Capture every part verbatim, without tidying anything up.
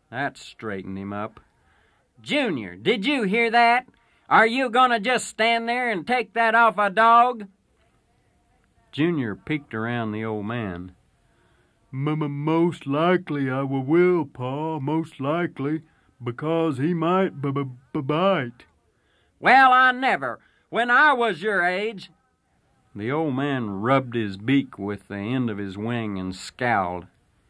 That straightened him up. "Junior, did you hear that? Are you gonna just stand there and take that off a dog?" Junior peeked around the old man. "Most likely I will, Pa, most likely, because he might b-b-bite." "Well, I never. When I was your age—" The old man rubbed his beak with the end of his wing and scowled.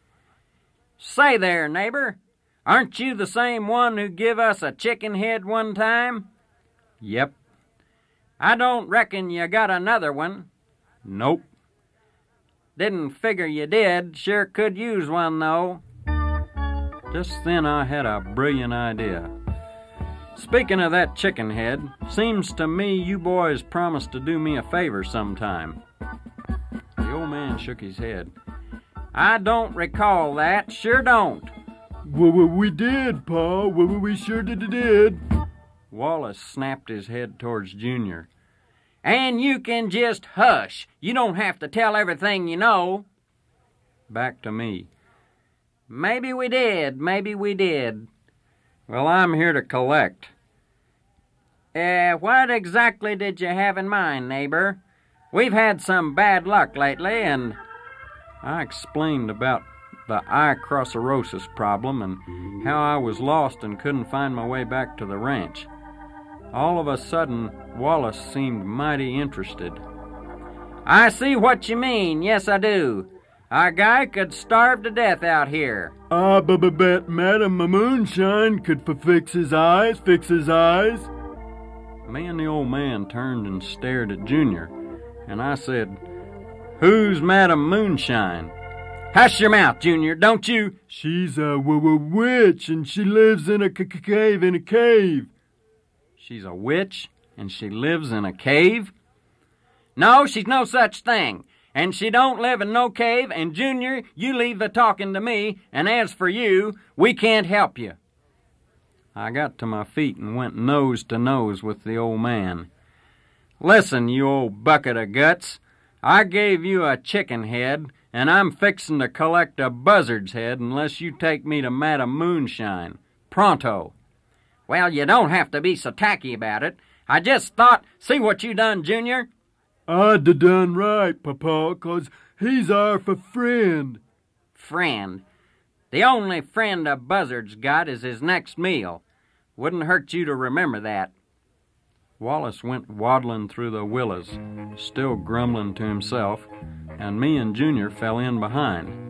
"Say there, neighbor, aren't you the same one who give us a chicken head one time?" "Yep." "I don't reckon you got another one." "Nope." "Didn't figure you did. Sure could use one, though." Just then I had a brilliant idea. "Speaking of that chicken head, seems to me you boys promised to do me a favor sometime." The old man shook his head. "I don't recall that, sure don't." "Well, we did, Pa, well, we sure did." Wallace snapped his head towards Junior. "And you can just hush. You don't have to tell everything you know." Back to me. "Maybe we did, maybe we did." "Well, I'm here to collect." Uh, what exactly did you have in mind, neighbor? We've had some bad luck lately, and... I explained about the eye-crosserosis problem and how I was lost and couldn't find my way back to the ranch. All of a sudden, Wallace seemed mighty interested. "I see what you mean, yes I do. Our guy could starve to death out here." "I b-b-bet Madam Moonshine could f-fix his eyes, fix his eyes." Me and the old man turned and stared at Junior, and I said, "Who's Madam Moonshine?" "Hush your mouth, Junior, don't you—" "She's a w-w-witch, and she lives in a c-c-cave, in a cave." "She's a witch, and she lives in a cave?" "No, she's no such thing. And she don't live in no cave, and Junior, you leave the talking to me, and as for you, we can't help you." I got to my feet and went nose to nose with the old man. "Listen, you old bucket of guts, I gave you a chicken head, and I'm fixin' to collect a buzzard's head unless you take me to Madam Moonshine. Pronto." "Well, you don't have to be so tacky about it. I just thought, see what you done, Junior." "I d-done right, Papa, 'cause he's our f-friend." "Friend? The only friend a buzzard's got is his next meal. Wouldn't hurt you to remember that." Wallace went waddling through the willows, still grumbling to himself, and me and Junior fell in behind.